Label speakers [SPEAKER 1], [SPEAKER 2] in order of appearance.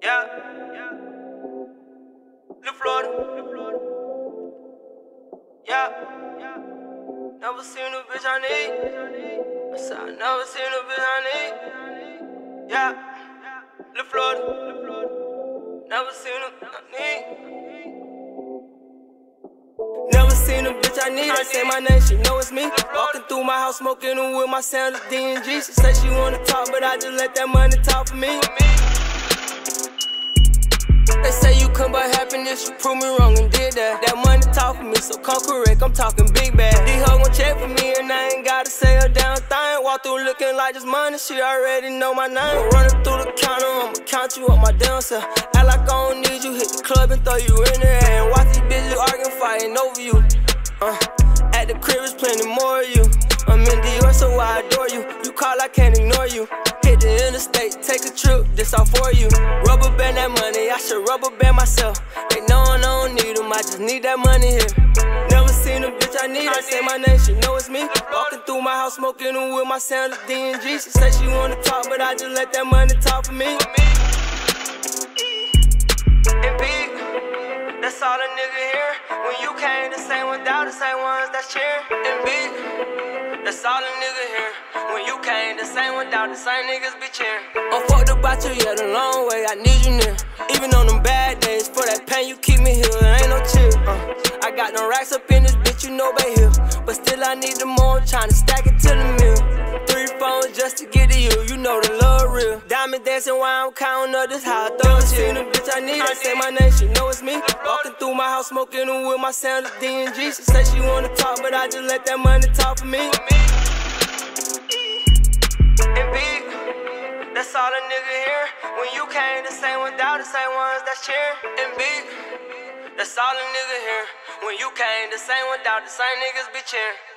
[SPEAKER 1] Yeah. Lil Florida. Yeah. Never seen a bitch I need. I said I never seen a bitch I need. Yeah. Lil Florida. Never seen a bitch I need. Never seen a bitch I need. I say my name, she know it's me. Walking through my house, smoking with my sandals, D&G. She said she wanna talk, but I just let that money talk for me. They say you come by happiness, you prove me wrong and did that. That money talk for me, so come correct, I'm talking big bag. These hoes gon' check for me and I ain't gotta say a damn thing. Walk through looking like this money, she already know my name. Running through the counter, I'ma count you up my damn self. Act like I don't need you, hit the club and throw you in there. And watch these bitches arguing, fighting over you. At the crib is plenty more of you. I'm in Dior, so I adore you. You call, I can't ignore you. Hit the interstate, take a trip, this all for you. Rubber band that money, I should rubber band myself. They know I don't need them, I just need that money here. Never seen a bitch I need, I say my name, she know it's me. Walking through my house, smoking with my sandals, D&G. She said she wanna talk, but I just let that money talk for me. And big, that's all a nigga here. When you came, the same without the same ones that's cheering. And big, that's all a nigga here. When you came, the same without the same niggas be cheering. I'm fucked about you, yeah, the long way, I need you near. Even on them bad days, for that pain, you keep me here, there ain't no chill. I got no racks up in this bitch, you know they here. But still I need the more, I'm tryna stack it to the mill. 3 phones just to get to you, you know the love real. Diamond dancing while I'm counting up, this how I throw it. Seen a bitch I need, I say my name, she know it's me. Walking through my house, smoking with my sandals, D&G. She said she wanna talk, but I just let that money talk for me. And big, that's all a nigga here. When you came, the same without the same ones that's cheering. And big, that's all a nigga here. When you came, the same without the same niggas be cheering.